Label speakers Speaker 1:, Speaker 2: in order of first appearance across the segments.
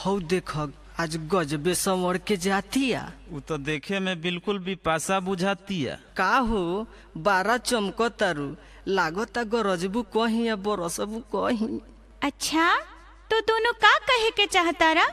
Speaker 1: हौ देख आज गजबे संवर के जातिया।
Speaker 2: उ तो देखे में बिल्कुल बिपाशा बुझातिया।
Speaker 1: का हो बारा चमकतारू लागता गरजबू कहीं या बरसबू कहीं।
Speaker 3: अच्छा तो दोनों का कहे के चाहतारा?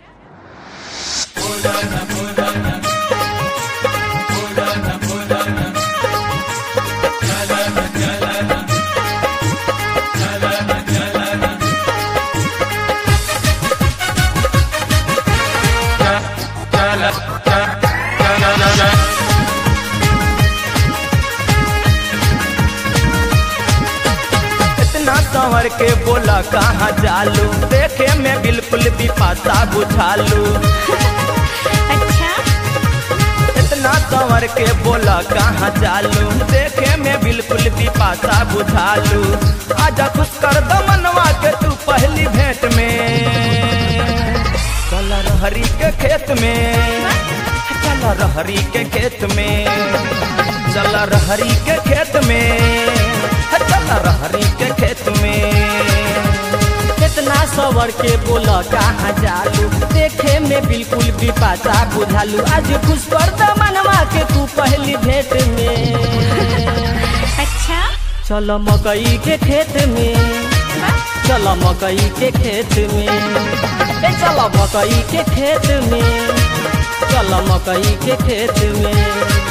Speaker 4: इतना संवर के बोला कहाँ जालू, देखे में बिल्कुल बिपाशा बुझालू।
Speaker 3: अच्छा
Speaker 4: इतना संवर के बोला कहाँ जालू, देखे में बिल्कुल बिपाशा बुझालू। आजा खुश कर दो मनवा के तू पहली भेंट में। चला रहरी के खेत में, चला रहरी के खेत में, चला रहरी के खेत में, चला रहरी के खेत में।
Speaker 1: कितना सवर के बोला कहाँ जालू, देखे में बिल्कुल बिपाशा बुझालू। आज खुश कर द मनवा के तू पहली भेंट में।
Speaker 3: अच्छा
Speaker 1: चलो मकई के खेत में, चलो मकई के खेत में, चलो मकई के खेत में, चलो मकई के खेत में।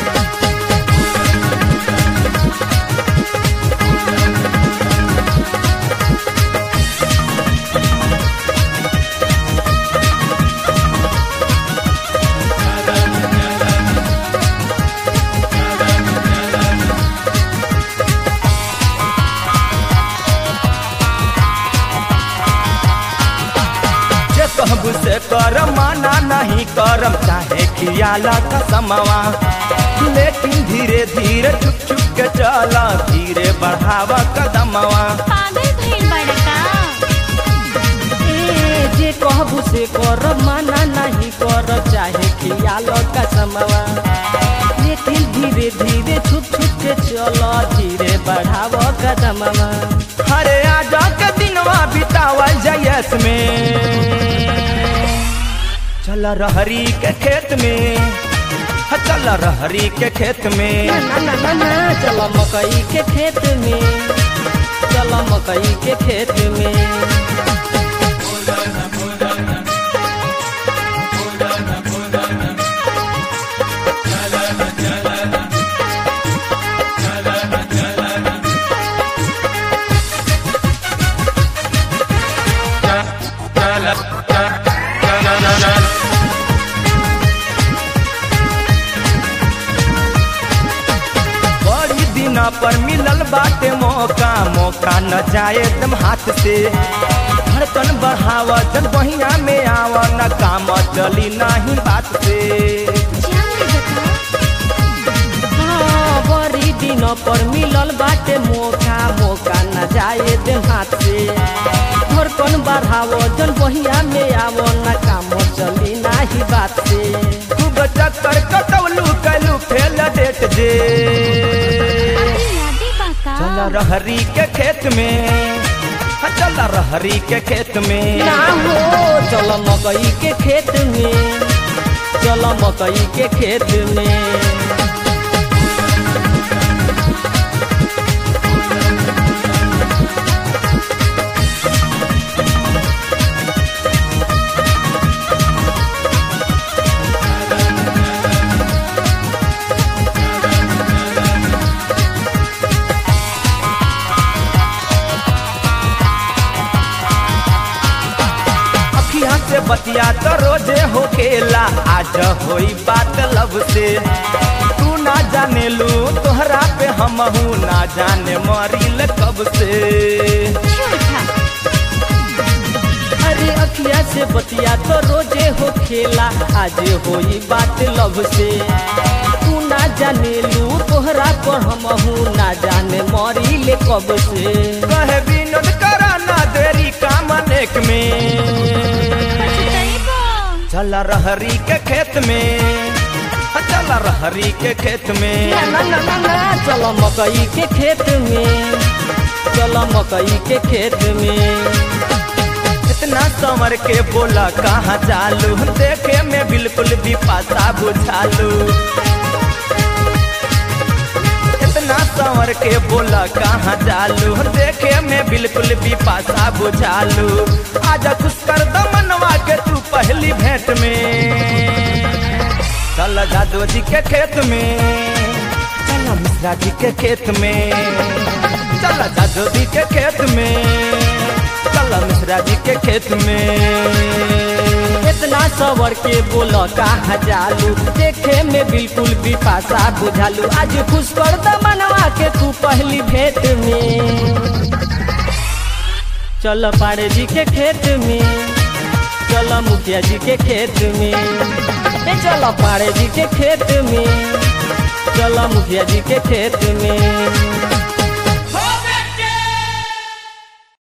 Speaker 4: कहबू से कर माना नहीं करम, चाहे खियाला कसमवा। लेकिन धीरे धीरे छुप छुप के चला, धीरे बढ़ावा कदमवा।
Speaker 3: पागल भइल बड़का।
Speaker 1: जे कहबू से कर माना नहीं कर, चाहे खियाल कसमवा। लेकिन धीरे धीरे छुप छुप के चलो, धीरे बढ़ाव कदमवा।
Speaker 4: हरे आजा के दिनवा बितावल जयस में। चला रहरी के खेत में, चला रहरी के खेत में।
Speaker 1: ना ना ना ना चलो मकई के खेत में, चलो मकई के खेत में।
Speaker 4: बड़ी दिना पर मिलल बाटे मौका, मौका न जाए तुम हाथ से। धड़कन बढ़ावा जन बहिया में आवा, न काम चली नहीं बात से।
Speaker 1: हाँ बड़ी दिन पर मिलल बाटे मौका, मौका न जाए दे हाथ से। धड़कन बढ़ावो जन बहिया में आवो, न काम चली नाही बात से।
Speaker 4: खूब चक्कर कटौलू कैलू फेल डेट जे। चला रहरी के खेत में, चला रहरी के खेत में।
Speaker 1: ना हो चलो मकई के खेत में, चलो मकई के खेत में।
Speaker 4: से बतिया तो रोजे हो खेला, आज होई बात लब से। तू ना जाने लू तोहरा पे हम हूँ, ना जाने मरील कब से।
Speaker 1: अरे अखिया से बतिया तो रोजे हो खेला, आज होई बात लब से। तू ना जाने लू तोहरा पर हम हूँ, ना जाने मरील कब से।
Speaker 4: कहे विनोद करा ना देरी काम नेक में। चला रहरी के खेत में, चला रहरी के खेत में।
Speaker 1: ना ना ना ना चलो मकई के खेत में, चलो मकई के खेत में।
Speaker 4: इतना संवर के बोला कहाँ चालू, देखे में बिल्कुल भी पासा बुझालू। इतना संवर के बोला कहाँ चालू, देखे में बिल्कुल भी पासा बुझालू। आजा खुश कर द मनवा के तू पहली भेंट में। चल जादू जी के खेत में, चल मिश्रा जी के खेत में, चल जादू जी के खेत में, चल मिश्रा जी के खेत में।
Speaker 1: इतना सवर के बोला कहाँ जालू, देखे में बिल्कुल भी पासा बुझालू। आज खुश कर द मनवा के तू पहली भेंट में। चल पाड़े जी के खेत में, चल मुखिया जी के खेत में, चल पाड़े जी के खेत में, चल मुखिया जी के खेत में।